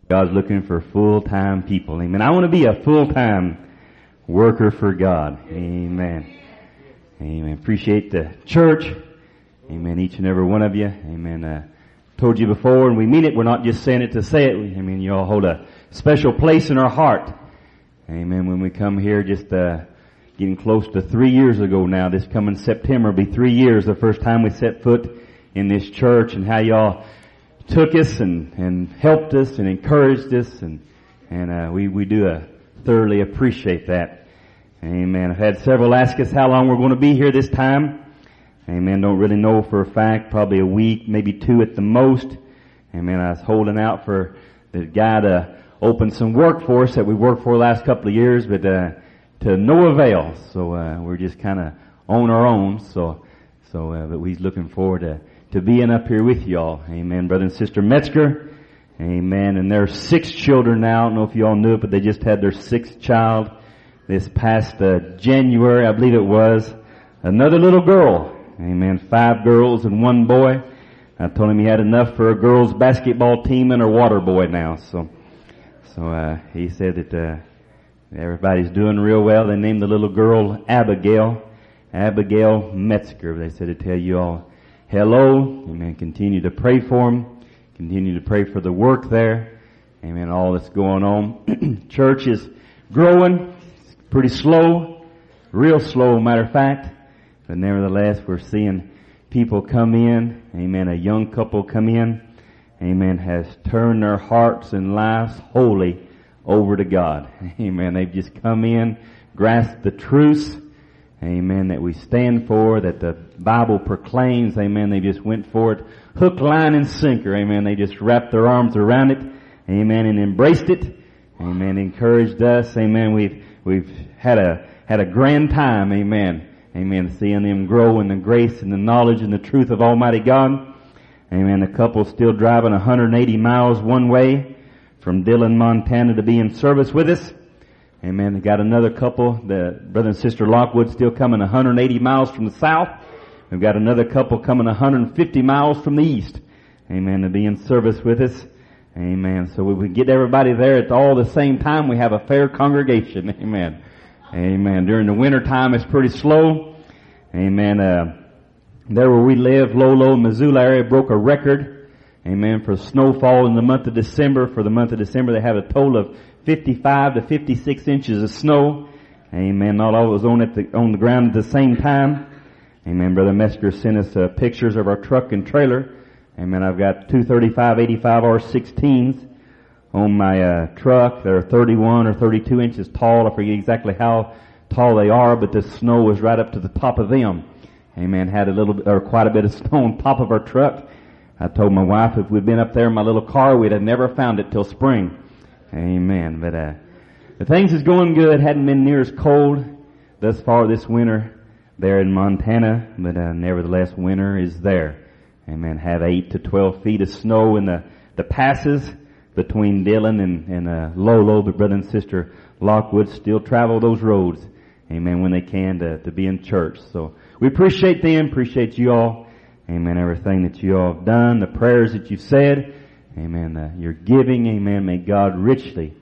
God's looking for full-time people. Amen. I want to be a full-time worker for God. Amen. Amen. Appreciate the church. Amen. Each and every one of you. Amen. Told you before, and we mean it. We're not just saying it to say it. Amen. You all hold a special place in our heart. Amen. When we come here, just getting close to 3 years ago now. This coming September will be 3 years the first time we set foot in this church, and how y'all took us and helped us and encouraged us, and we do thoroughly appreciate that. Amen. I've had several ask us how long we're going to be here this time. Amen. Don't really know for a fact. Probably a week, maybe 2 at the most. Amen. I was holding out for the guy to open some work for us that we worked for the last couple of years, but to no avail. So we're just kind of on our own. But we're looking forward to being up here with y'all. Amen. Brother and Sister Metzger. Amen. And there are 6 children now. I don't know if you all knew it, but they just had their 6th child this past January, I believe it was. Another little girl. Amen. 5 girls and 1 boy. I told him he had enough for a girls basketball team and a water boy now. So he said that everybody's doing real well. They named the little girl Abigail Metzger. They said to tell you all hello. Amen. Continue to pray for them. Continue to pray for the work there. Amen. All that's going on. Church is growing. It's pretty slow. Real slow, matter of fact. But nevertheless, we're seeing people come in. Amen. A young couple come in. Amen. Has turned their hearts and lives wholly over to God. Amen. They've just come in, grasped the truths. Amen. That we stand for, that the Bible proclaims. Amen. They just went for it. Hook, line, and sinker. Amen. They just wrapped their arms around it. Amen. And embraced it. Amen. Encouraged us. Amen. We've had a grand time. Amen. Amen. Seeing them grow in the grace and the knowledge and the truth of Almighty God. Amen. The couple still driving 180 miles one way from Dillon, Montana to be in service with us. Amen. They got another couple, the brother and sister Lockwood, still coming 180 miles from the south. We've got another couple coming 150 miles from the east. Amen. To be in service with us. Amen. So we get everybody there at all the same time. We have a fair congregation. Amen. Amen. During the winter time, it's pretty slow. Amen. There where we live, Lolo, Missoula area, broke a record. Amen. For snowfall in the month of December. For the month of December, they had a total of 55 to 56 inches of snow. Amen. Not all was on the ground at the same time. Amen. Brother Metzger sent us pictures of our truck and trailer. Amen. I've got 235 85 R16s on my truck. They're 31 or 32 inches tall. I forget exactly how tall they are, but the snow was right up to the top of them. Amen. Had quite a bit of snow on top of our truck. I told my wife if we'd been up there in my little car, we'd have never found it till spring. Amen. But the things is going good. Hadn't been near as cold thus far this winter there in Montana, but nevertheless, winter is there. Amen. Have 8 to 12 feet of snow in the passes between Dillon and Lolo. But brother and sister Lockwood still travel those roads. Amen. When they can to be in church. So we appreciate them. Appreciate you all. Amen. Everything that you all have done, the prayers that you've said. Amen. Your giving. Amen. May God richly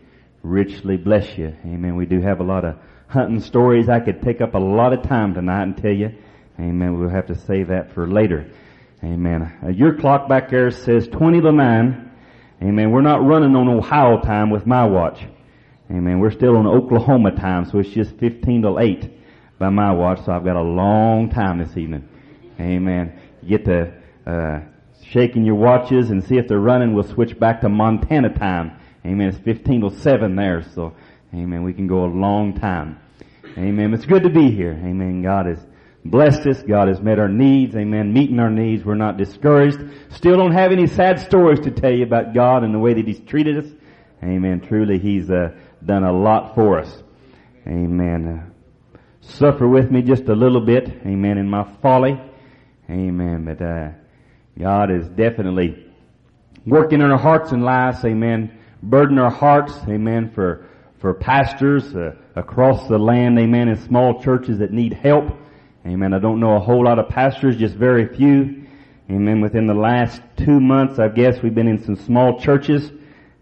bless you. Amen. We do have a lot of hunting stories. I could take up a lot of time tonight and tell you. Amen. We'll have to save that for later. Amen. Your clock back there says 20 to 9. Amen. We're not running on Ohio time with my watch. Amen. We're still on Oklahoma time, so it's just 15 to 8 by my watch. So I've got a long time this evening. Amen. You get to shaking your watches and see if they're running. We'll switch back to Montana time. Amen. It's 15 to 7 there. So, amen. We can go a long time. Amen. It's good to be here. Amen. God has blessed us. God has met our needs. Amen. Meeting our needs. We're not discouraged. Still don't have any sad stories to tell you about God and the way that He's treated us. Amen. Truly, He's done a lot for us. Amen. Suffer with me just a little bit. Amen. In my folly. Amen. But God is definitely working in our hearts and lives. Amen. Burden our hearts. Amen. For pastors across the land. Amen. In small churches that need help. Amen. I don't know a whole lot of pastors, just very few. Amen. Within the last 2 months, I guess we've been in some small churches.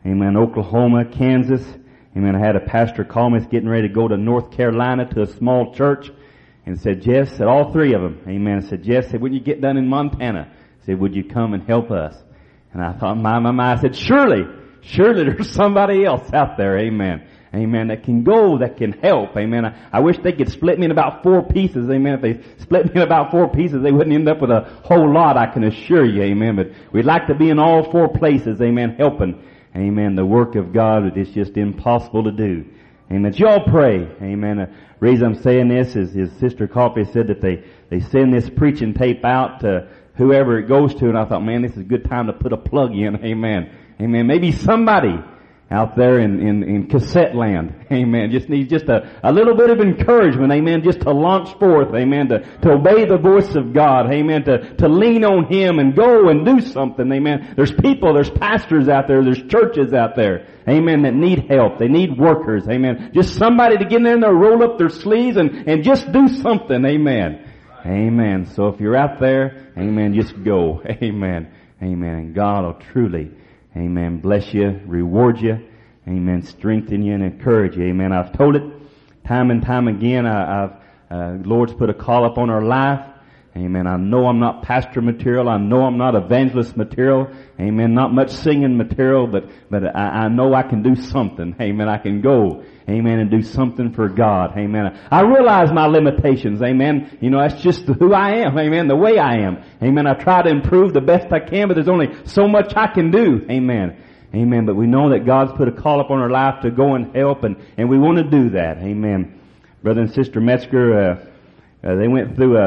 amen, Oklahoma, Kansas. Amen. I had a pastor call me. He's getting ready to go to North Carolina to a small church. And said, Jeff, said all three of them. Amen. I said, Jeff, said, when you get done in Montana, said, would you come and help us? And I thought, my. I said, surely there's somebody else out there. Amen. Amen. That can go, that can help. Amen. I wish they could split me in about 4 pieces. Amen. If they split me in about 4 pieces, they wouldn't end up with a whole lot, I can assure you. Amen. But we'd like to be in all 4 places. Amen. Helping. Amen. The work of God is just impossible to do. Amen. So y'all pray. Amen. The reason I'm saying this is his sister Coffee said that they send this preaching tape out to whoever it goes to, and I thought, man, this is a good time to put a plug in. Amen. Amen. Maybe somebody out there in cassette land, amen, just needs just a little bit of encouragement, amen, just to launch forth, amen, to obey the voice of God, amen, to lean on Him and go and do something, amen. There's people, there's pastors out there, there's churches out there, amen, that need help. They need workers, amen. Just somebody to get in there and roll up their sleeves and just do something, amen. Amen. So if you're out there, amen, just go, amen, amen. And God will truly, amen, bless you, reward you, amen, strengthen you and encourage you, amen. I've told it time and time again. Lord's put a call up on our life, amen. I know I'm not pastor material. I know I'm not evangelist material, amen. Not much singing material, but I know I can do something, amen. I can go, amen, and do something for God, amen. I realize my limitations, amen. You know, that's just who I am, amen, the way I am, amen. I try to improve the best I can, but there's only so much I can do, amen. Amen. But we know that God's put a call upon our life to go and help, and we want to do that, amen. Brother and Sister Metzger, they went through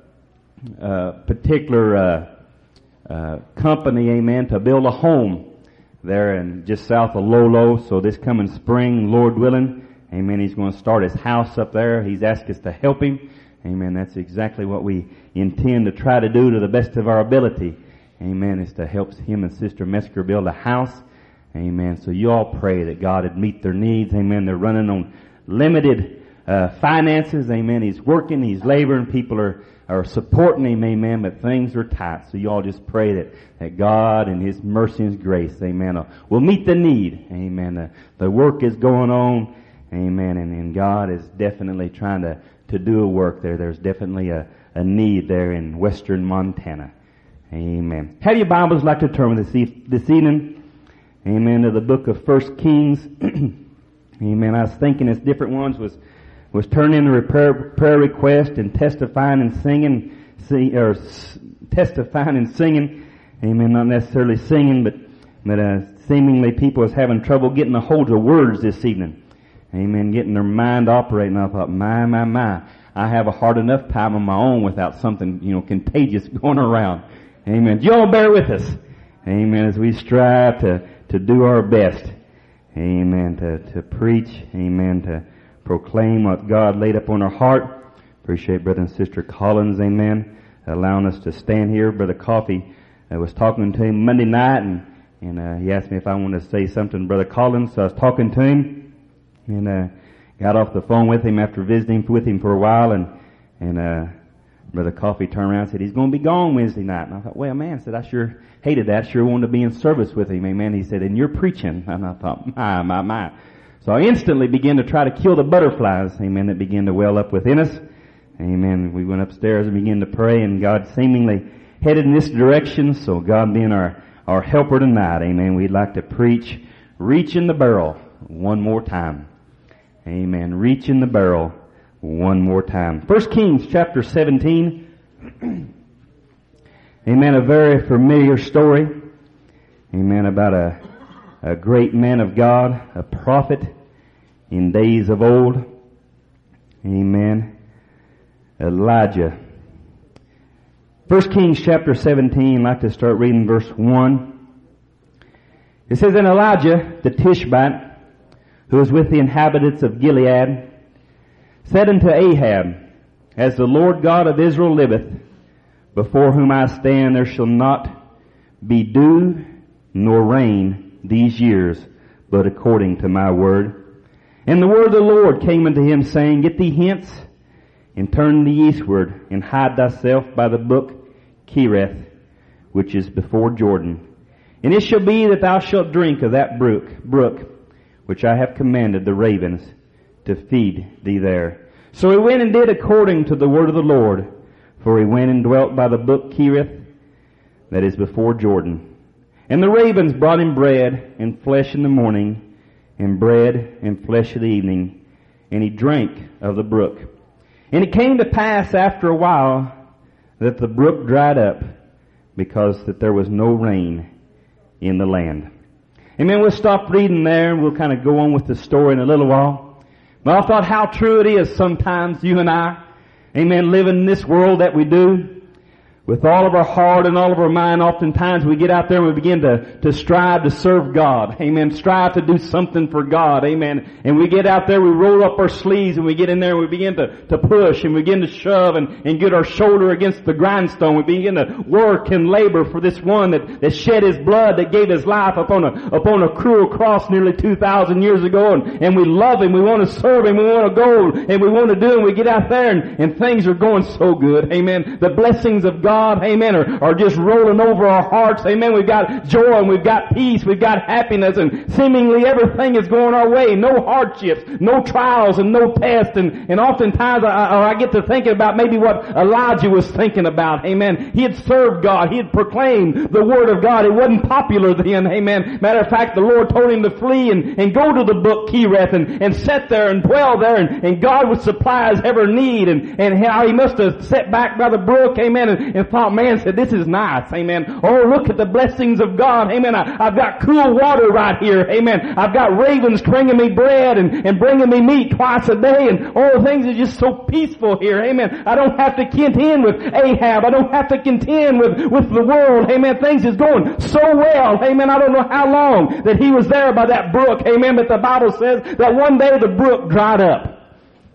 a particular company, amen, to build a home there in just south of Lolo. So this coming spring, Lord willing, amen, he's going to start his house up there. He's asked us to help him. Amen. That's exactly what we intend to try to do to the best of our ability. Amen. Is to help him and Sister Metzger build a house. Amen. So you all pray that God would meet their needs. Amen. They're running on limited finances. Amen. He's working, he's laboring, people are supporting him, amen, but things are tight. So you all just pray that God and His mercy and His grace, amen, will meet the need, amen. The work is going on, amen, and God is definitely trying to do a work there. There's definitely a need there in western Montana, amen. Have your Bibles like to turn this evening, amen, to the book of 1 Kings, amen. I was thinking as different ones was turning in a prayer request and testifying and singing, amen, not necessarily singing, but seemingly people was having trouble getting a hold of words this evening, amen, getting their mind operating. I thought, my, I have a hard enough time on my own without something, contagious going around, amen. Y'all bear with us, amen, as we strive to do our best, amen, to preach, amen, to proclaim what God laid up on our heart. Appreciate Brother and Sister Collins, amen, allowing us to stand here. Brother Coffee was talking to him Monday night, and he asked me if I wanted to say something to Brother Collins. So I was talking to him, and got off the phone with him after visiting with him for a while, and Brother Coffee turned around and said, he's going to be gone Wednesday night. And I thought, well, man, I said, I sure hated that. Sure wanted to be in service with him, amen. He said, and you're preaching. And I thought, my. So I instantly began to try to kill the butterflies, amen, that began to well up within us. Amen. We went upstairs and began to pray, and God seemingly headed in this direction. So God being our helper tonight, amen, we'd like to preach, reach in the barrel one more time. Amen. Reach in the barrel one more time. 1 Kings chapter 17. Amen. A very familiar story. Amen. About a great man of God, a prophet in days of old. Amen. Elijah. 1 Kings chapter 17, I'd like to start reading verse 1. It says, And Elijah the Tishbite, who was with the inhabitants of Gilead, said unto Ahab, As the Lord God of Israel liveth, before whom I stand, there shall not be dew nor rain these years, but according to my word. And the word of the Lord came unto him, saying, Get thee hence, and turn thee eastward, and hide thyself by the brook Cherith, which is before Jordan, And it shall be that thou shalt drink of that brook, which I have commanded the ravens to feed thee there. So he went and did according to the word of the Lord, for he went and dwelt by the brook Cherith, that is before Jordan. And the ravens brought him bread and flesh in the morning, and bread and flesh in the evening, and he drank of the brook. And it came to pass after a while that the brook dried up, because that there was no rain in the land. Amen. We'll stop reading there and we'll kind of go on with the story in a little while. But I thought how true it is sometimes you and I, amen, live in this world that we do. With all of our heart and all of our mind, oftentimes we get out there and we begin to strive to serve God. Amen. Strive to do something for God. Amen. And we get out there, we roll up our sleeves and we get in there and we begin to push and we begin to shove and get our shoulder against the grindstone. We begin to work and labor for this one that shed his blood, that gave his life upon a cruel cross nearly 2,000 years ago. And we love him. We want to serve him. We want to go and we want to do it. And we get out there and things are going so good. Amen. The blessings of God, amen, are just rolling over our hearts. Amen. We've got joy and we've got peace. We've got happiness and seemingly everything is going our way. No hardships, no trials and no tests. And oftentimes I get to thinking about maybe what Elijah was thinking about. Amen. He had served God. He had proclaimed the word of God. It wasn't popular then. Amen. Matter of fact, the Lord told him to flee and go to the brook Cherith and sit there and dwell there and God would supply his every need and how he must have sat back by the brook. Amen. And thought, man, said, this is nice. Amen. Oh, look at the blessings of God. Amen. I've got cool water right here. Amen. I've got ravens bringing me bread and bringing me meat twice a day and all things are just so peaceful here. Amen. I don't have to contend with Ahab. I don't have to contend with the world. Amen. Things is going so well. Amen. I don't know how long that he was there by that brook. Amen. But the Bible says that one day the brook dried up.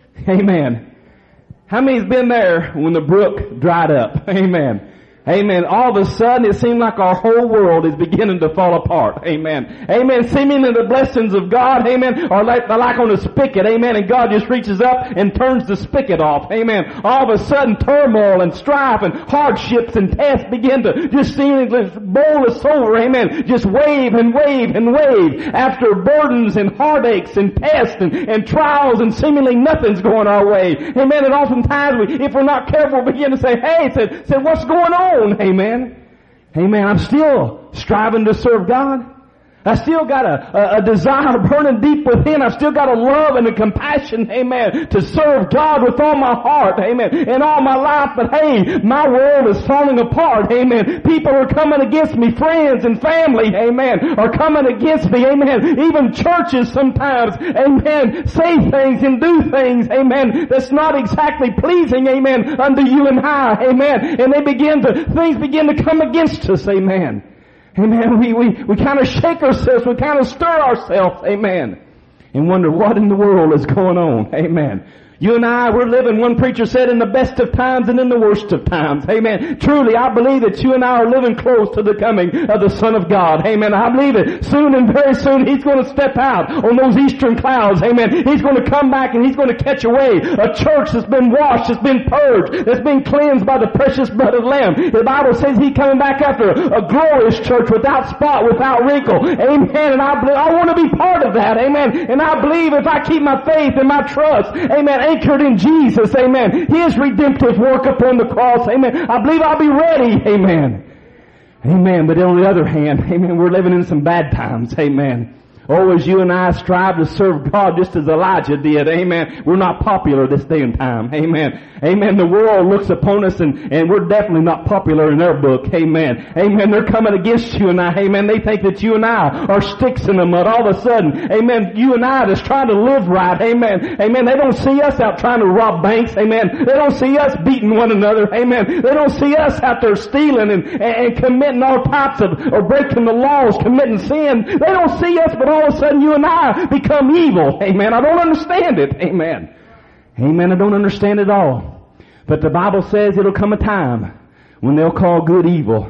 Amen. How many's been there when the brook dried up? Amen. Amen. All of a sudden, it seemed like our whole world is beginning to fall apart. Amen. Amen. Seemingly the blessings of God, amen, are like on a spigot. Amen. And God just reaches up and turns the spigot off. Amen. All of a sudden, turmoil and strife and hardships and tests begin to just seemingly bowl us over. Amen. Just wave and wave and wave after burdens and heartaches and tests and trials and seemingly nothing's going our way. Amen. And oftentimes, if we're not careful, we begin to say, hey, said, what's going on? Amen. Amen. I'm still striving to serve God. I still got a desire burning deep within. I've still got a love and a compassion, amen, to serve God with all my heart, amen, and all my life. But hey, my world is falling apart, amen. People are coming against me. Friends and family, amen, are coming against me, amen. Even churches sometimes, amen, say things and do things, amen, that's not exactly pleasing, amen, unto you and I, amen. And things begin to come against us, amen. Amen. We kind of shake ourselves. We kind of stir ourselves. Amen. And wonder what in the world is going on. Amen. You and I, we're living, one preacher said, in the best of times and in the worst of times. Amen. Truly, I believe that you and I are living close to the coming of the Son of God. Amen. I believe it. Soon and very soon, He's going to step out on those eastern clouds. Amen. He's going to come back and He's going to catch away a church that's been washed, that's been purged, that's been cleansed by the precious blood of the Lamb. The Bible says He's coming back after a glorious church without spot, without wrinkle. Amen. And I want to be part of that. Amen. And I believe if I keep my faith and my trust, amen, anchored in Jesus, amen, His redemptive work upon the cross, amen, I believe I'll be ready, amen. Amen. But on the other hand, amen, we're living in some bad times, amen. Oh, as you and I strive to serve God just as Elijah did, amen, we're not popular this day and time, amen. Amen. The world looks upon us and we're definitely not popular in their book, amen. Amen. They're coming against you and I, amen. They think that you and I are sticks in the mud. All of a sudden, amen, you and I just trying to live right, amen. Amen. They don't see us out trying to rob banks, amen. They don't see us beating one another, amen. They don't see us out there stealing and committing all types of, or breaking the laws, committing sin. They don't see us, but all of a sudden you and I become evil. Amen. I don't understand it. Amen. Amen. I don't understand it all. But the Bible says it'll come a time when they'll call good evil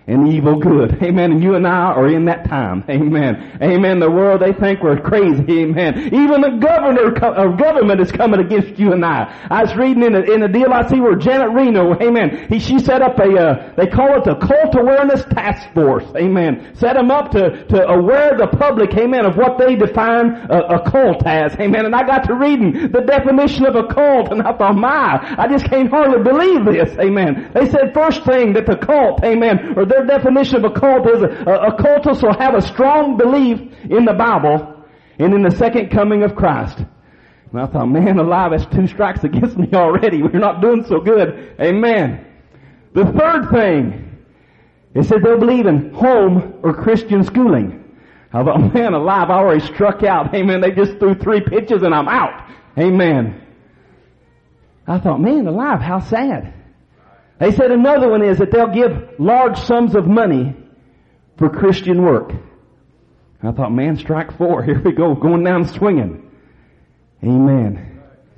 and evil good. Amen. And you and I are in that time. Amen. Amen. The world, they think we're crazy. Amen. Even the government is coming against you and I. I was reading in a deal I see where Janet Reno, amen, she set up they call it the Cult Awareness Task Force. Amen. Set them up to aware the public, amen, of what they define a cult as. Amen. And I got to reading the definition of a cult, and I thought, I just can't hardly believe this. Amen. They said first thing that the cult, amen, or their definition of a cult is a cultist will have a strong belief in the Bible and in the second coming of Christ. And I thought, man alive, that's 2 strikes against me already. We're not doing so good. Amen. The third thing, it says they'll believe in home or Christian schooling. I thought, man alive, I already struck out. Amen. They just threw 3 pitches and I'm out. Amen. I thought, man alive, how sad. They said another one is that they'll give large sums of money for Christian work. I thought, man, strike 4. Here we go, going down swinging. Amen.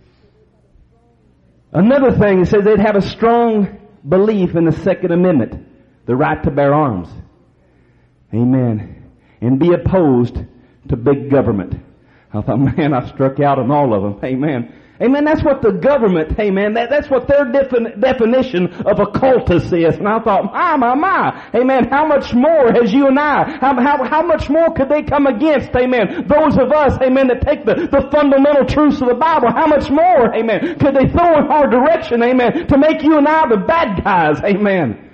Another thing, it says they'd have a strong belief in the Second Amendment, the right to bear arms. Amen. And be opposed to big government. I thought, man, I struck out on all of them. Amen. Amen. That's what the government, amen, that's what their definition of a cultist is. And I thought, my. Amen. How much more has you and I, how much more could they come against, amen, those of us, amen, that take the fundamental truths of the Bible? How much more, amen, could they throw in our direction, amen, to make you and I the bad guys, amen.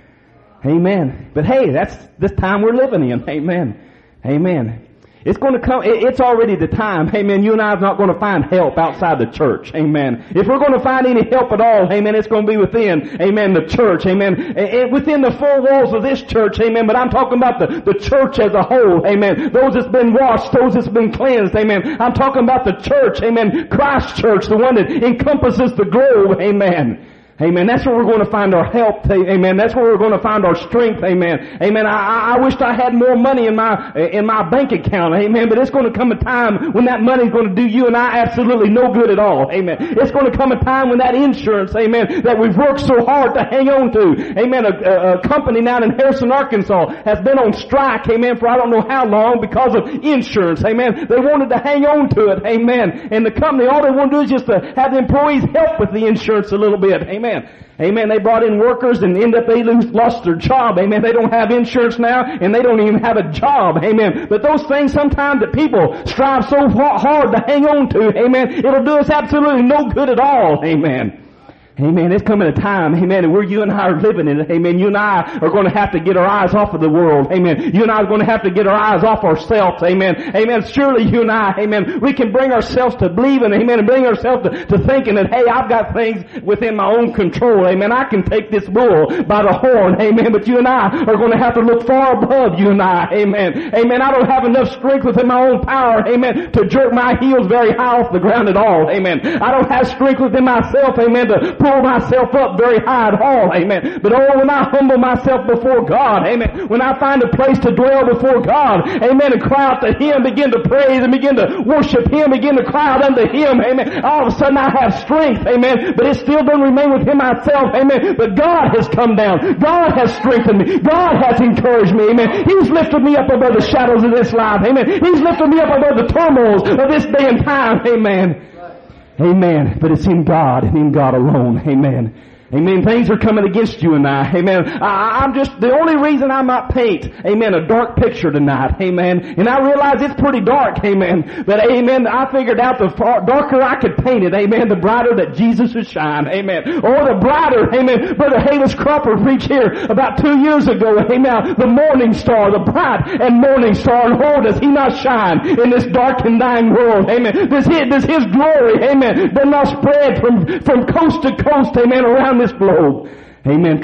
Amen. But hey, that's this time we're living in, amen. Amen. It's going to come, it's already the time, amen, you and I are not going to find help outside the church, amen. If we're going to find any help at all, amen, it's going to be within, amen, the church, amen, and within the 4 walls of this church, amen, but I'm talking about the church as a whole, amen, those that's been washed, those that's been cleansed, amen. I'm talking about the church, amen, Christ Church, the one that encompasses the globe, amen. Amen. That's where we're going to find our help. Amen. That's where we're going to find our strength. Amen. Amen. I wished I had more money in my bank account. Amen. But it's going to come a time when that money is going to do you and I absolutely no good at all. Amen. It's going to come a time when that insurance, amen, that we've worked so hard to hang on to, amen, a company down in Harrison, Arkansas has been on strike, amen, for I don't know how long because of insurance. Amen. They wanted to hang on to it. Amen. And the company, all they want to do is just to have the employees help with the insurance a little bit. Amen. Amen. They brought in workers and end up they lost their job. Amen. They don't have insurance now and they don't even have a job. Amen. But those things sometimes that people strive so hard to hang on to, amen, it'll do us absolutely no good at all. Amen. Amen. It's coming a time, amen, and where you and I are living in it, amen. You and I are going to have to get our eyes off of the world, amen. You and I are going to have to get our eyes off ourselves, amen. Amen. Surely you and I, amen, we can bring ourselves to believing, amen, and bring ourselves to thinking that, hey, I've got things within my own control, amen. I can take this bull by the horn, amen. But you and I are going to have to look far above you and I, amen. Amen. I don't have enough strength within my own power, amen, to jerk my heels very high off the ground at all, amen. I don't have strength within myself, amen, to pull myself up very high at all, amen. But oh, when I humble myself before God, amen, when I find a place to dwell before God, amen, and cry out to Him, begin to praise and begin to worship Him, begin to cry out unto Him, amen, all of a sudden I have strength, amen, but it still doesn't remain within myself, amen, but God has come down, God has strengthened me, God has encouraged me, amen. He's lifted me up above the shadows of this life, amen. He's lifted me up above the turmoils of this day and time, amen. Amen. But it's in God and in God alone. Amen. Amen. Things are coming against you and I. Amen. I'm just, the only reason I might paint, amen, a dark picture tonight. Amen. And I realize it's pretty dark. Amen. But amen, I figured out the darker I could paint it, amen, the brighter that Jesus would shine. Amen. Or the brighter, amen. Brother Halis Cropper preached here about 2 years ago. Amen. The morning star, the bright and morning star. And oh, does He not shine in this dark and dying world? Amen. Does His glory, amen, does not spread from coast to coast, amen, around this globe. Amen.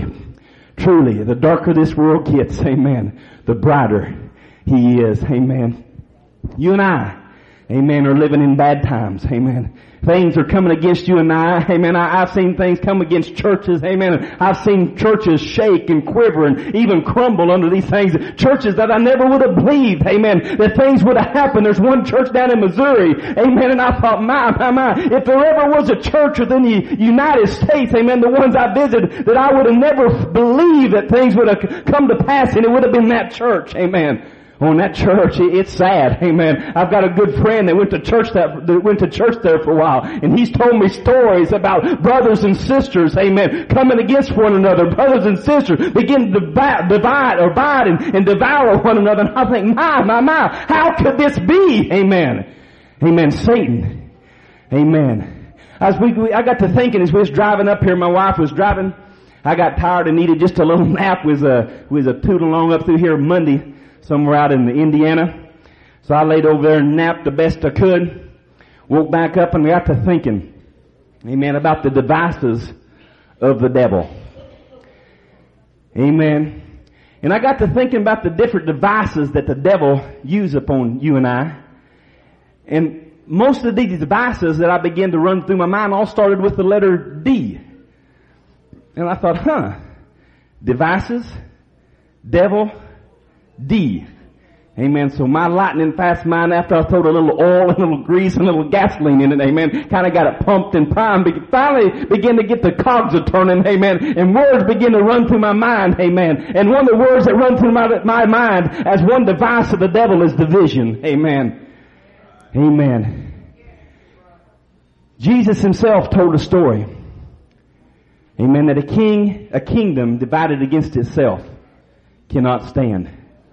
Truly, the darker this world gets, amen, the brighter He is. Amen. You and I, amen, are living in bad times. Amen. Things are coming against you and I. Amen. I've seen things come against churches. Amen. I've seen churches shake and quiver and even crumble under these things. Churches that I never would have believed. Amen. That things would have happened. There's one church down in Missouri. Amen. And I thought, my. If there ever was a church within the United States, amen, the ones I visited, that I would have never believed that things would have come to pass, and it would have been that church. Amen. Oh, in that church, it's sad. Amen. I've got a good friend that went to church there for a while, and he's told me stories about brothers and sisters, amen, coming against one another. Brothers and sisters begin to divide and devour one another. And I think, my, how could this be? Amen. Amen. Satan. Amen. I got to thinking as we was driving up here, my wife was driving. I got tired and needed just a little nap. We was a tooting along up through here Monday, somewhere out in Indiana. So I laid over there and napped the best I could. Woke back up and got to thinking, amen, about the devices of the devil. Amen. And I got to thinking about the different devices that the devil uses upon you and I. And most of these devices that I began to run through my mind all started with the letter D. And I thought, devices, devil, D. Amen. So my lightning fast mind, after I throwed a little oil and a little grease and a little gasoline in it, amen, kind of got it pumped and primed, finally began to get the cogs a turning, amen, and words began to run through my mind, amen. And one of the words that run through my mind as one device of the devil is division, amen. Amen. Jesus himself told a story, amen, that a kingdom divided against itself cannot stand.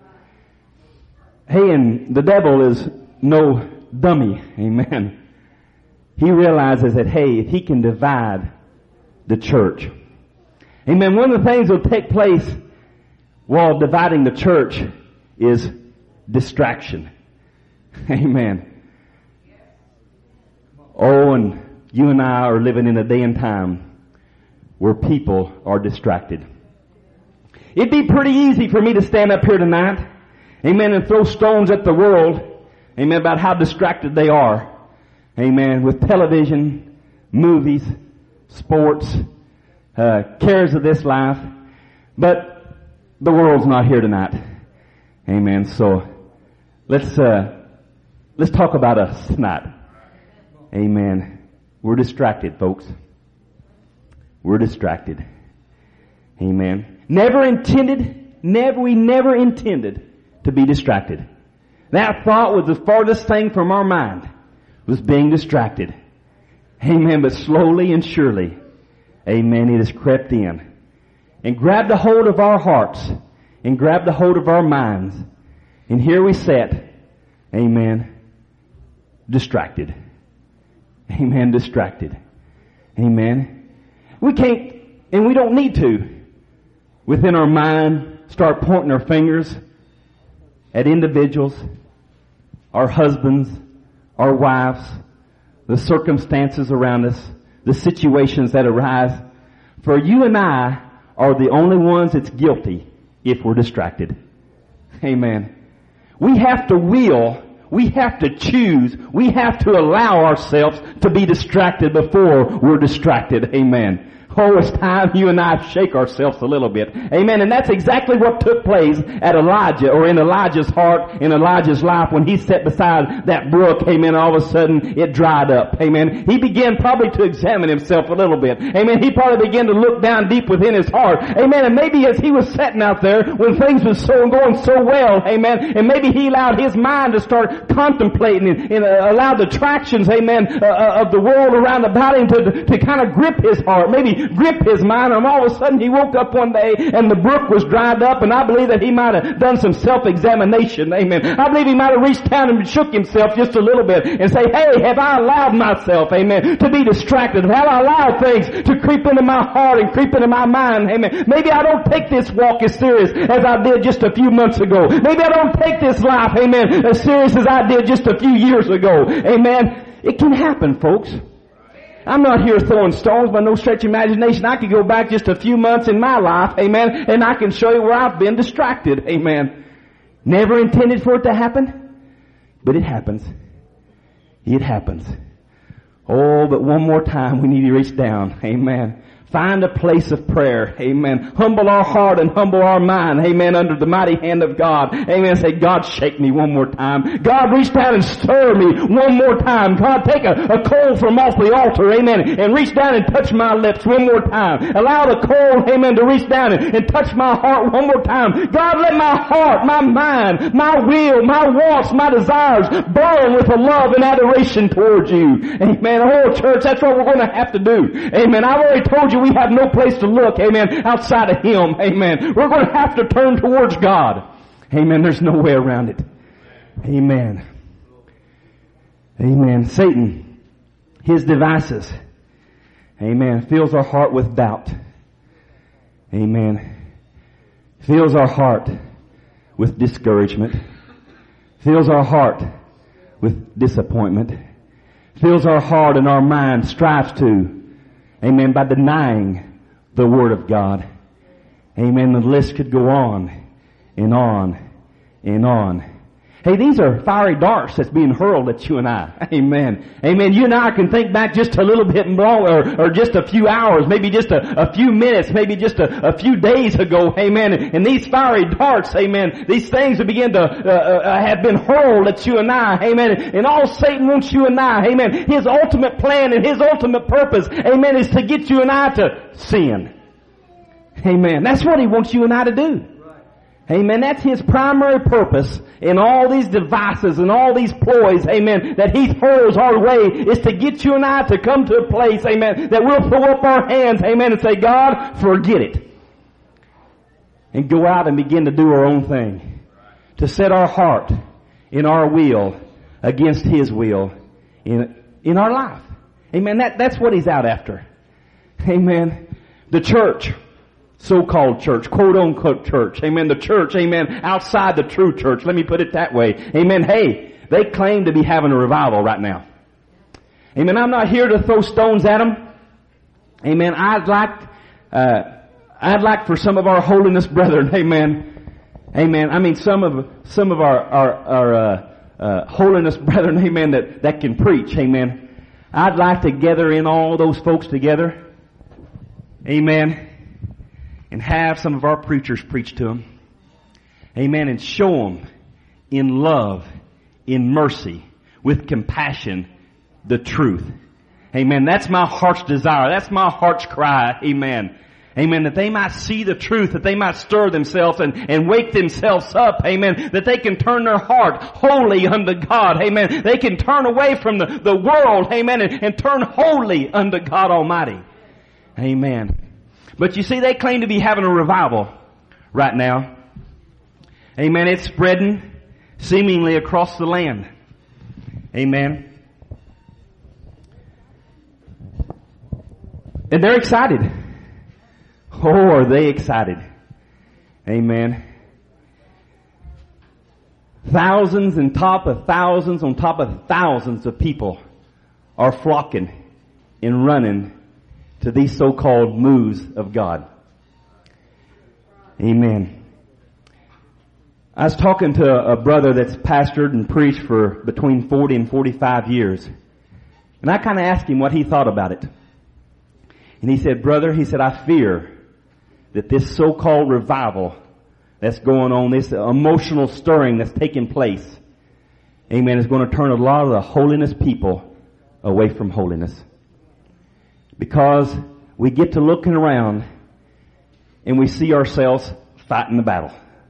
Hey, and the devil is no dummy, amen. He realizes that, hey, if he can divide the church, amen, one of the things that will take place while dividing the church is distraction. Amen. Oh, and you and I are living in a day and time where people are distracted. It'd be pretty easy for me to stand up here tonight, amen, and throw stones at the world, amen, about how distracted they are, amen, with television, movies, sports, cares of this life. But the world's not here tonight, amen. So let's talk about us tonight, amen. We're distracted, folks. We're distracted, amen. We never intended to be distracted. That thought was the farthest thing from our mind, was being distracted. Amen. But slowly and surely, amen, it has crept in and grabbed a hold of our hearts and grabbed a hold of our minds. And here we sit, amen, distracted. Amen, distracted. Amen. We can't, and we don't need to, within our mind, start pointing our fingers at individuals, our husbands, our wives, the circumstances around us, the situations that arise. For you and I are the only ones that's guilty if we're distracted. Amen. We have to will, we have to choose, we have to allow ourselves to be distracted before we're distracted. Amen. Oh, it's time you and I shake ourselves a little bit. Amen. And that's exactly what took place at Elijah, or in Elijah's heart, in Elijah's life, when he sat beside that brook. Amen. All of a sudden, it dried up. Amen. He began probably to examine himself a little bit. Amen. He probably began to look down deep within his heart. Amen. And maybe as he was sitting out there, when things was going so well, amen, and maybe he allowed his mind to start contemplating and allow the attractions, amen, of the world around about him to kind of grip his heart. Maybe grip his mind, and all of a sudden he woke up one day and the brook was dried up, and I believe that he might have done some self-examination. Amen. I believe he might have reached down and shook himself just a little bit and say, hey, have I allowed myself, amen, to be distracted? Have I allowed things to creep into my heart and creep into my mind? Amen. Maybe I don't take this walk as serious as I did just a few months ago. Maybe I don't take this life, amen, as serious as I did just a few years ago. Amen. It can happen, folks. I'm not here throwing stones by no stretch of imagination. I could go back just a few months in my life, amen, and I can show you where I've been distracted, amen. Never intended for it to happen, but it happens. it happens. Oh, but one more time we need to reach down. Amen. Find a place of prayer. Amen. Humble our heart and humble our mind. Amen. Under the mighty hand of God. Amen. Say, God, shake me one more time. God, reach down and stir me one more time. God, take a coal from off the altar. Amen. And reach down and touch my lips one more time. Allow the coal, amen, to reach down and touch my heart one more time. God, let my heart, my mind, my will, my wants, my desires burn with a love and adoration towards you. Amen. Oh, church, that's what we're going to have to do. Amen. I've already told you we have no place to look, amen, outside of Him, amen. We're going to have to turn towards God. Amen. There's no way around it. Amen. Amen. Satan, his devices, amen, fills our heart with doubt. Amen. Fills our heart with discouragement. Fills our heart with disappointment. Fills our heart and our mind, strives to, amen, by denying the Word of God. Amen. The list could go on and on and on. Hey, these are fiery darts that's being hurled at you and I. Amen. Amen. You and I can think back just a little bit longer, or just a few hours, maybe just a few minutes, maybe just a few days ago. Amen. And these fiery darts, amen, these things that begin to have been hurled at you and I. Amen. And all Satan wants you and I, amen, his ultimate plan and his ultimate purpose, amen, is to get you and I to sin. Amen. That's what he wants you and I to do. Amen. That's his primary purpose in all these devices and all these ploys, amen, that he throws our way, is to get you and I to come to a place, amen, that we'll throw up our hands, amen, and say, God, forget it. And go out and begin to do our own thing. To set our heart in our will against his will in our life. Amen. That's what he's out after. Amen. The church, so-called church, quote-unquote church, amen, the church, amen, outside the true church, let me put it that way, amen, hey, they claim to be having a revival right now. Amen, I'm not here to throw stones at them. Amen, I'd like for some of our holiness brethren, amen, I mean some of our holiness brethren, amen, that can preach, amen, I'd like to gather in all those folks together, amen, and have some of our preachers preach to them. Amen. And show them in love, in mercy, with compassion, the truth. Amen. That's my heart's desire. That's my heart's cry. Amen. Amen. That they might see the truth, that they might stir themselves and wake themselves up. Amen. That they can turn their heart wholly unto God. Amen. They can turn away from the world. Amen. And turn wholly unto God Almighty. Amen. But you see, they claim to be having a revival right now. Amen. It's spreading seemingly across the land. Amen. And they're excited. Oh, are they excited? Amen. Thousands on top of thousands on top of thousands of people are flocking and running to these so-called moves of God. Amen. I was talking to a brother that's pastored and preached for between 40 and 45 years. And I kind of asked him what he thought about it. And he said, brother, he said, I fear that this so-called revival that's going on, this emotional stirring that's taking place, amen, is going to turn a lot of the holiness people away from holiness. Because we get to looking around and we see ourselves fighting the battle.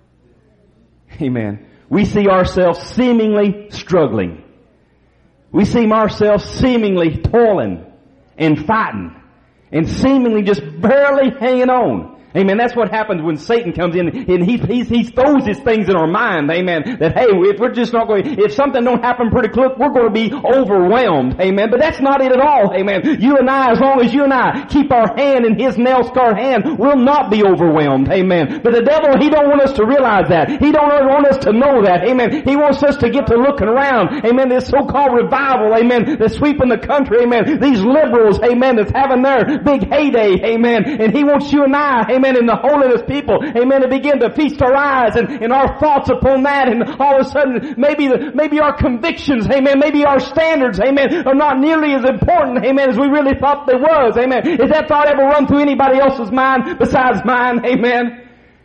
Amen. We see ourselves seemingly struggling. We see ourselves seemingly toiling and fighting and seemingly just barely hanging on. Amen. That's what happens when Satan comes in and he throws his things in our mind. Amen. That, hey, if we're just not going, if something don't happen pretty quick, we're going to be overwhelmed. Amen. But that's not it at all. Amen. You and I, as long as you and I keep our hand in his nail-scarred hand, we'll not be overwhelmed. Amen. But the devil, he don't want us to realize that. He don't want us to know that. Amen. He wants us to get to looking around. Amen. This so-called revival. Amen. That's sweeping the country. Amen. These liberals. Amen. That's having their big heyday. Amen. And he wants you and I. Amen. amen, in the holiness people, amen, to begin to feast our eyes and our thoughts upon that, and all of a sudden maybe our convictions, amen, maybe our standards, amen, are not nearly as important, amen, as we really thought they was, amen. Has that thought ever run through anybody else's mind besides mine, amen?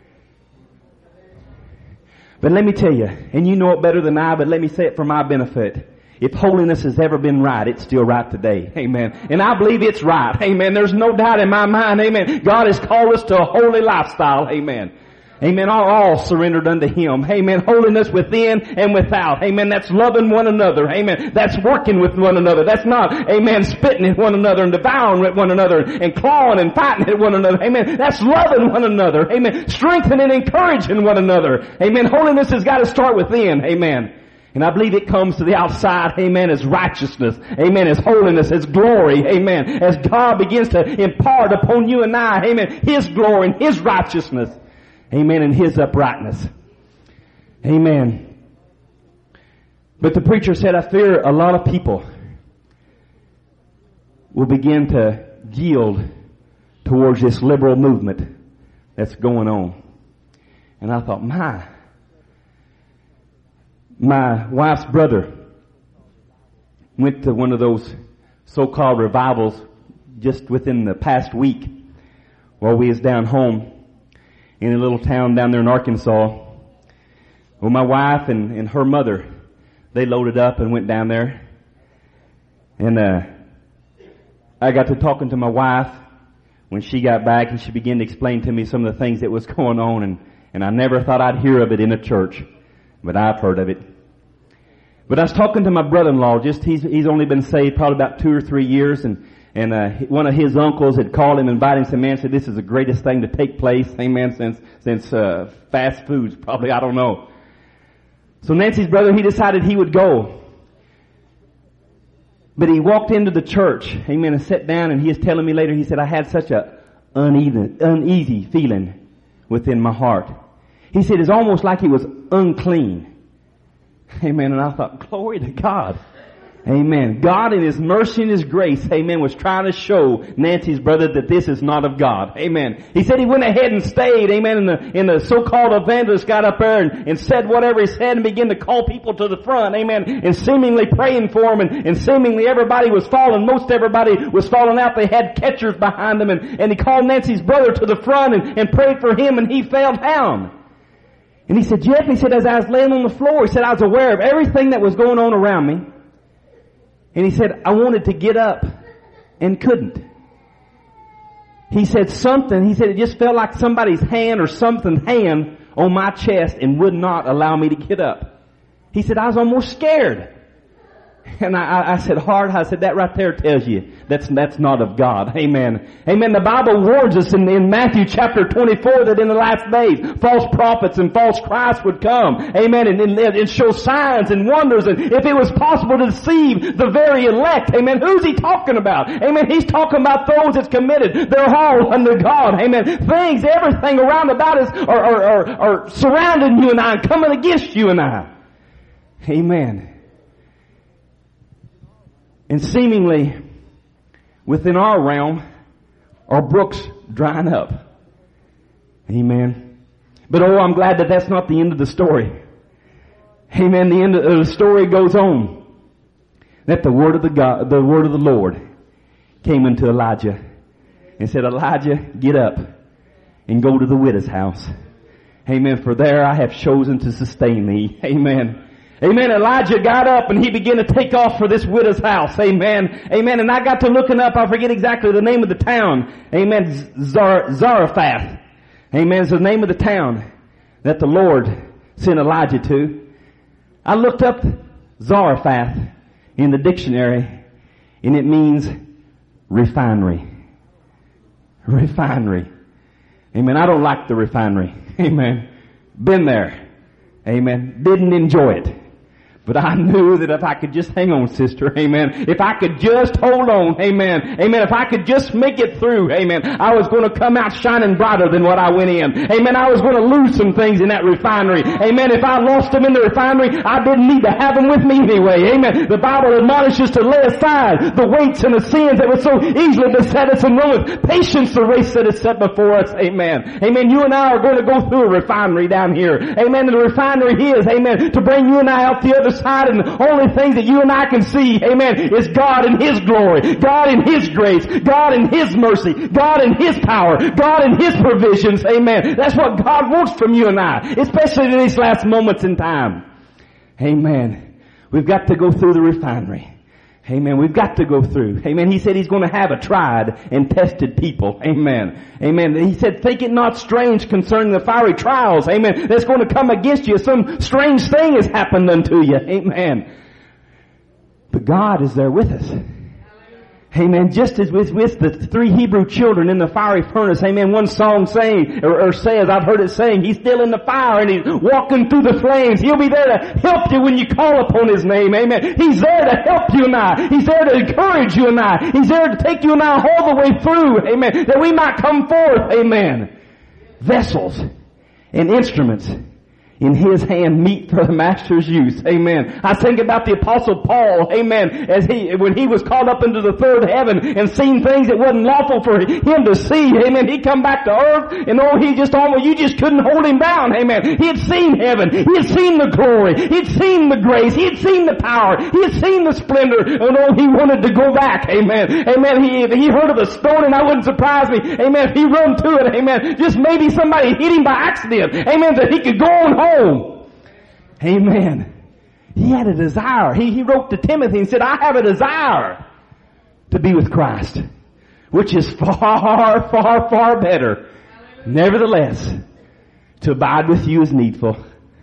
But let me tell you, and you know it better than I, but let me say it for my benefit. If holiness has ever been right, it's still right today. Amen. And I believe it's right. Amen. There's no doubt in my mind. Amen. God has called us to a holy lifestyle. Amen. Amen. All surrendered unto Him. Amen. Holiness within and without. Amen. That's loving one another. Amen. That's working with one another. That's not, amen, spitting at one another and devouring at one another and clawing and fighting at one another. Amen. That's loving one another. Amen. Strengthening and encouraging one another. Amen. Holiness has got to start within. Amen. And I believe it comes to the outside, amen, as righteousness, amen, as holiness, as glory, amen, as God begins to impart upon you and I, amen, His glory and His righteousness, amen, and His uprightness. Amen. But the preacher said, I fear a lot of people will begin to yield towards this liberal movement that's going on. And I thought, my wife's brother went to one of those so-called revivals just within the past week while we was down home in a little town down there in Arkansas. Well, my wife and her mother, they loaded up and went down there. And I got to talking to my wife when she got back, and she began to explain to me some of the things that was going on, and I never thought I'd hear of it in a church, but I've heard of it. But I was talking to my brother-in-law, he's only been saved probably about 2 or 3 years, and one of his uncles had called him, invited him, said this is the greatest thing to take place, amen, since fast foods, probably, I don't know. So Nancy's brother, he decided he would go. But he walked into the church, amen, and sat down, and he was telling me later, he said, I had such a uneasy feeling within my heart. He said it's almost like he was unclean. Amen. And I thought, glory to God. Amen. God in His mercy and His grace, amen, was trying to show Nancy's brother that this is not of God. Amen. He said he went ahead and stayed, amen, and the so-called evangelist got up there and said whatever he said and began to call people to the front, amen, and seemingly praying for them, and seemingly everybody was falling. Most everybody was falling out. They had catchers behind them, and he called Nancy's brother to the front and prayed for him, and he fell down. And he said, Jeff, he said, as I was laying on the floor, he said, I was aware of everything that was going on around me. And he said, I wanted to get up and couldn't. He said it just felt like somebody's hand or something's hand on my chest and would not allow me to get up. He said, I was almost scared. And I said, that right there tells you that's not of God. Amen. Amen. The Bible warns us in Matthew chapter 24 that in the last days false prophets and false Christs would come. Amen. And show signs and wonders. And if it was possible to deceive the very elect. Amen. Who's He talking about? Amen. He's talking about those that's committed. They're all under God. Amen. Everything around about us are surrounding you and I and coming against you and I. Amen. And seemingly, within our realm, our brooks drying up. Amen. But I'm glad that that's not the end of the story. Amen. The end of the story goes on. That the word of the Lord came unto Elijah and said, Elijah, get up and go to the widow's house. Amen. For there I have chosen to sustain thee. Amen. Amen. Elijah got up and he began to take off for this widow's house. Amen. Amen. And I got to looking up, I forget exactly the name of the town. Amen. Zarephath. Amen. It's the name of the town that the Lord sent Elijah to. I looked up Zarephath in the dictionary, and it means refinery. Refinery. Amen. I don't like the refinery. Amen. Been there. Amen. Didn't enjoy it. But I knew that if I could just hang on, sister, amen. If I could just hold on, amen. Amen. If I could just make it through, amen. I was going to come out shining brighter than what I went in. Amen. I was going to lose some things in that refinery. Amen. If I lost them in the refinery, I didn't need to have them with me anyway. Amen. The Bible admonishes to lay aside the weights and the sins that would so easily beset us and run with patience the race that is set before us. Amen. Amen. You and I are going to go through a refinery down here. Amen. And the refinery is, amen, to bring you and I out the other side, and the only thing that you and I can see, amen, is God in His glory, God in His grace, God in His mercy, God in His power, God in His provisions, amen. That's what God wants from you and I, especially in these last moments in time. Amen. We've got to go through the refinery. Amen. We've got to go through. Amen. He said He's going to have a tried and tested people. Amen. Amen. He said, think it not strange concerning the fiery trials. Amen. That's going to come against you. Some strange thing has happened unto you. Amen. But God is there with us. Amen. Just as with the 3 Hebrew children in the fiery furnace. Amen. One song saying, or says, I've heard it saying, He's still in the fire and He's walking through the flames. He'll be there to help you when you call upon His name. Amen. He's there to help you and I. He's there to encourage you and I. He's there to take you and I all the way through. Amen. That we might come forth. Amen. Vessels and instruments in His hand meet for the Master's use. Amen. I think about the Apostle Paul, amen, as when he was caught up into the third heaven and seen things that wasn't lawful for him to see. Amen. He come back to earth and you just couldn't hold him down. Amen. He had seen heaven. He had seen the glory. He had seen the grace. He had seen the power. He had seen the splendor. And he wanted to go back. Amen. Amen. He heard of a stone, and that wouldn't surprise me. Amen. If he run to it. Amen. Just maybe somebody hit him by accident. Amen. That he could go on home. Amen. He had a desire. He wrote to Timothy and said, I have a desire to be with Christ, which is far, far, far better. Nevertheless, to abide with you is needful.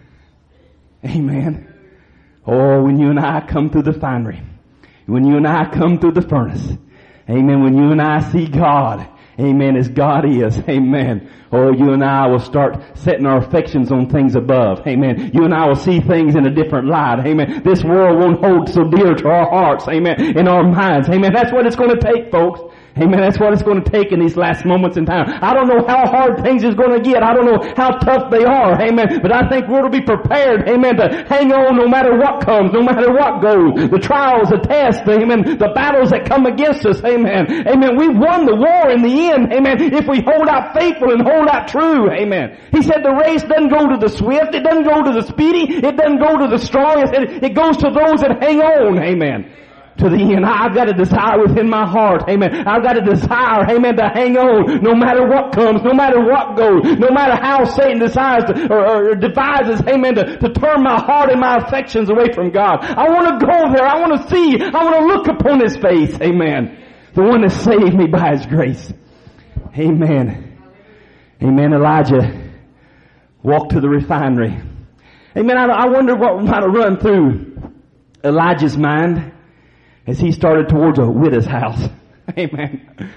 Amen. Oh, when you and I come through the refinery, when you and I come through the furnace, amen, when you and I see God, amen, as God is, amen. Oh, you and I will start setting our affections on things above. Amen. You and I will see things in a different light. Amen. This world won't hold so dear to our hearts. Amen. In our minds. Amen. That's what it's going to take, folks. Amen. That's what it's going to take in these last moments in time. I don't know how hard things is going to get. I don't know how tough they are. Amen. But I think we're to be prepared. Amen. To hang on no matter what comes, no matter what goes. The trials, the tests. Amen. The battles that come against us. Amen. Amen. We've won the war in the end. Amen. If we hold out faithful and hold out true. Amen. He said the race doesn't go to the swift. It doesn't go to the speedy. It doesn't go to the strong. It goes to those that hang on. Amen. To the end. I've got a desire within my heart. Amen. I've got a desire, amen, to hang on no matter what comes, no matter what goes, no matter how Satan decides to, or devises, amen, to turn my heart and my affections away from God. I want to go there. I want to see. I want to look upon His face. Amen. The one that saved me by His grace. Amen. Amen. Elijah walked to the refinery. Amen. I wonder what might have run through Elijah's mind as he started towards a widow's house. Amen.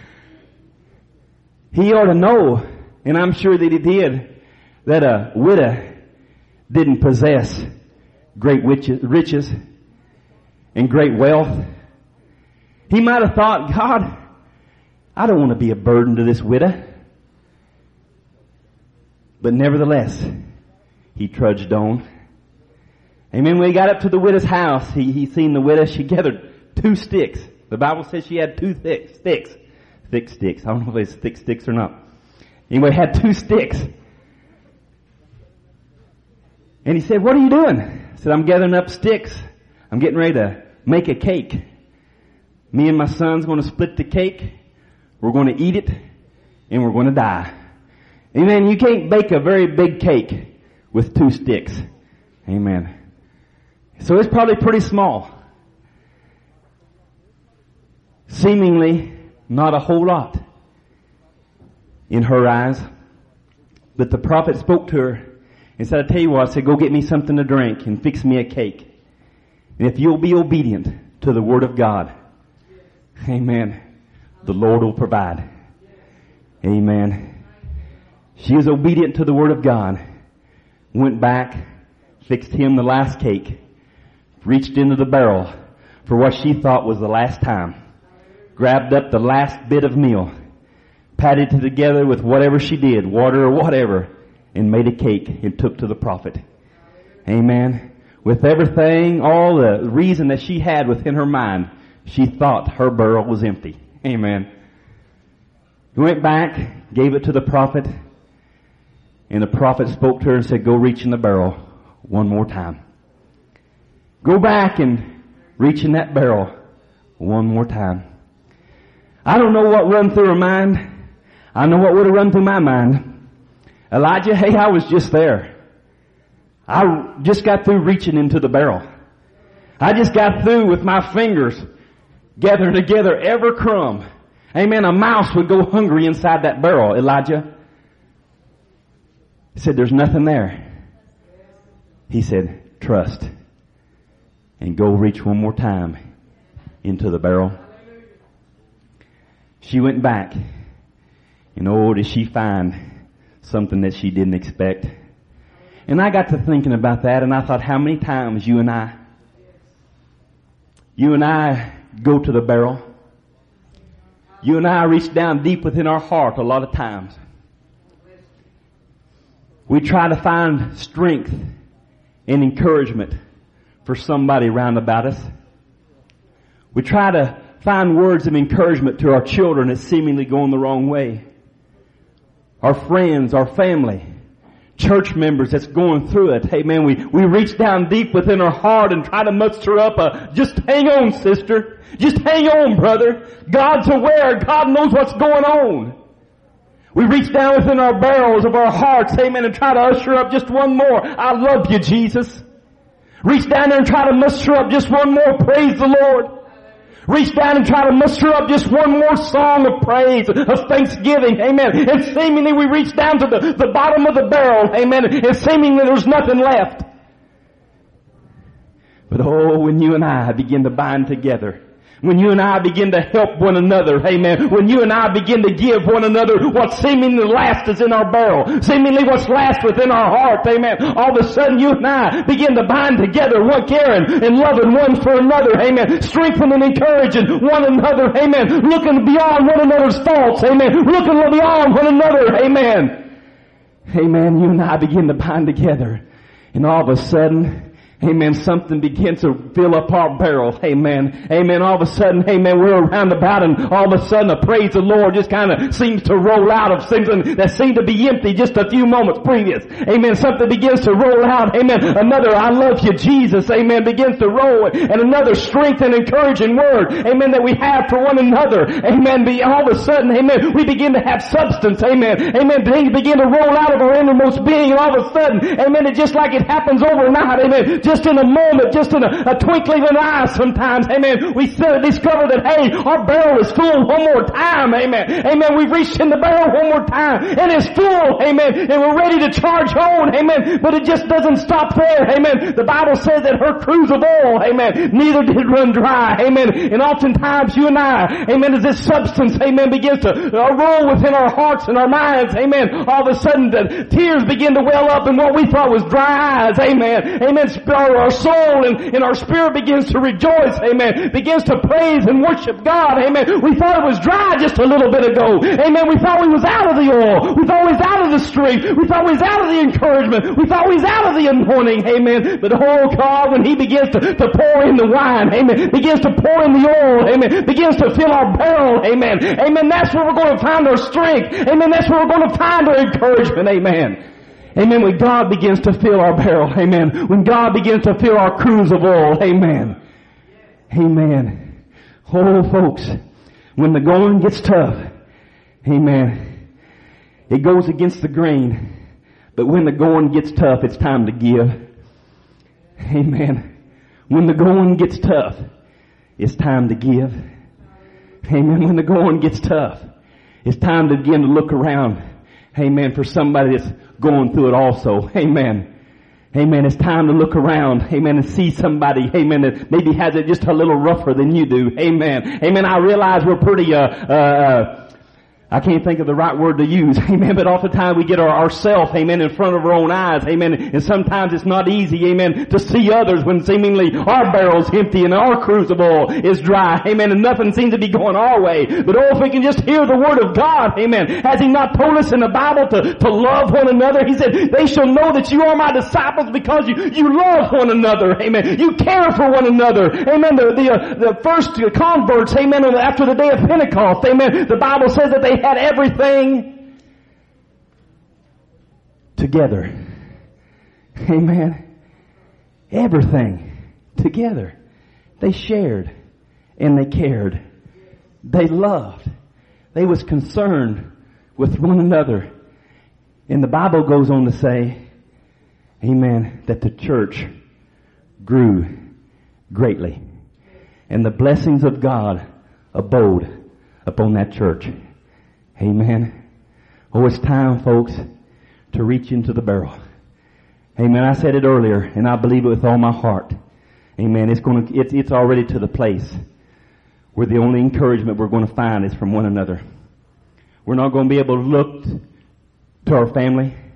He ought to know, and I'm sure that he did, that a widow didn't possess great riches and great wealth. He might have thought, God, I don't want to be a burden to this widow. But nevertheless, he trudged on. Amen. When he got up to the widow's house, he seen the widow. She gathered 2 sticks. The Bible says she had 2 thick sticks. Thick sticks. I don't know if it's thick sticks or not. Anyway, had 2 sticks. And he said, what are you doing? I said, I'm gathering up sticks. I'm getting ready to make a cake. Me and my son's going to split the cake. We're going to eat it. And we're going to die. Amen. You can't bake a very big cake with 2 sticks. Amen. So it's probably pretty small. Seemingly not a whole lot in her eyes. But the prophet spoke to her and said, I tell you what, I said, go get me something to drink and fix me a cake. And if you'll be obedient to the word of God, amen, the Lord will provide. Amen. She was obedient to the word of God. Went back, fixed him the last cake, reached into the barrel for what she thought was the last time, grabbed up the last bit of meal, patted it together with whatever she did, water or whatever, and made a cake and took to the prophet. Amen. With everything, all the reason that she had within her mind, she thought her barrel was empty. Amen. He went back, gave it to the prophet, and the prophet spoke to her and said, go reach in the barrel one more time. Go back and reach in that barrel one more time. I don't know what run through her mind. I know what would have run through my mind. Elijah, hey, I was just there. I just got through reaching into the barrel. I just got through with my fingers gathering together every crumb. Amen. A mouse would go hungry inside that barrel, Elijah. He said, there's nothing there. He said, trust. And go reach one more time into the barrel. She went back. And oh, did she find something that she didn't expect. And I got to thinking about that, and I thought, how many times you and I go to the barrel. You and I reach down deep within our heart a lot of times. We try to find strength and encouragement for somebody round about us. We try to find words of encouragement to our children that seemingly going the wrong way. Our friends, our family, church members that's going through it. Hey man, we reach down deep within our heart and try to muster up just hang on, sister. Just hang on, brother. God's aware. God knows what's going on. We reach down within our barrels of our hearts, amen, and try to usher up just one more. I love you, Jesus. Reach down there and try to muster up just one more. Praise the Lord. Reach down and try to muster up just one more song of praise, of thanksgiving. Amen. And seemingly we reach down to the bottom of the barrel. Amen. And seemingly there's nothing left. But oh, when you and I begin to bind together, when you and I begin to help one another, amen. When you and I begin to give one another what seemingly last is in our barrel, seemingly what's last within our heart, amen. All of a sudden you and I begin to bind together, one caring and loving one for another, amen. Strengthening and encouraging one another, amen. Looking beyond one another's faults, amen. Looking beyond one another, amen. Amen. You and I begin to bind together, and all of a sudden, amen, something begins to fill up our barrel. Amen. Amen. All of a sudden, amen, we're around about, and all of a sudden the praise of the Lord just kind of seems to roll out of something that seemed to be empty just a few moments previous. Amen. Something begins to roll out. Amen. Another I love you, Jesus. Amen. Begins to roll, and another strength and encouraging word. Amen. That we have for one another. Amen. All of a sudden, amen, we begin to have substance. Amen. Amen. Things begin to roll out of our innermost being, and all of a sudden, amen, it's just like it happens overnight. Amen. Just in a moment, just in a twinkling of an eye sometimes, amen, we discover that, hey, our barrel is full one more time, amen. Amen, we've reached in the barrel one more time, and it's full, amen, and we're ready to charge on, amen, but it just doesn't stop there, amen. The Bible says that her cruse of oil, amen, neither did run dry, amen, and oftentimes you and I, amen, as this substance, amen, begins to roll within our hearts and our minds, amen, all of a sudden the tears begin to well up in what we thought was dry eyes, amen, amen. Our soul and our spirit begins to rejoice, amen, begins to praise and worship God, amen. We thought it was dry just a little bit ago, amen. We thought we was out of the oil, we thought we was out of the strength, we thought we was out of the encouragement, we thought we was out of the anointing, amen. But oh God, when He begins to pour in the wine, amen, begins to pour in the oil, amen, begins to fill our barrel, amen, amen, that's where we're going to find our strength, amen, that's where we're going to find our encouragement, amen. Amen. When God begins to fill our barrel. Amen. When God begins to fill our cruse of oil. Amen. Amen. Oh, folks, when the going gets tough, amen, it goes against the grain. But when the going gets tough, it's time to give. Amen. When the going gets tough, it's time to give. Amen. When the going gets tough, it's time to begin to look around. Amen. For somebody that's going through it also. Amen. Amen. It's time to look around. Amen. And see somebody. Amen. That maybe has it just a little rougher than you do. Amen. Amen. I realize we're pretty, I can't think of the right word to use, amen, but oftentimes we get ourself, amen, in front of our own eyes, amen, and sometimes it's not easy, amen, to see others when seemingly our barrel's empty and our crucible is dry, amen, and nothing seems to be going our way. But oh, if we can just hear the Word of God, amen, has He not told us in the Bible to love one another? He said, they shall know that you are my disciples because you love one another, amen, you care for one another, amen. The first converts, amen, after the day of Pentecost, amen, the Bible says that they had everything together. Amen. Everything together. They shared and they cared. They loved. They was concerned with one another. And the Bible goes on to say, amen, that the church grew greatly. And the blessings of God abode upon that church. Amen. Oh, it's time, folks, to reach into the barrel. Amen. I said it earlier, and I believe it with all my heart. Amen. It's already to the place where the only encouragement we're going to find is from one another. We're not going to be able to look to our family.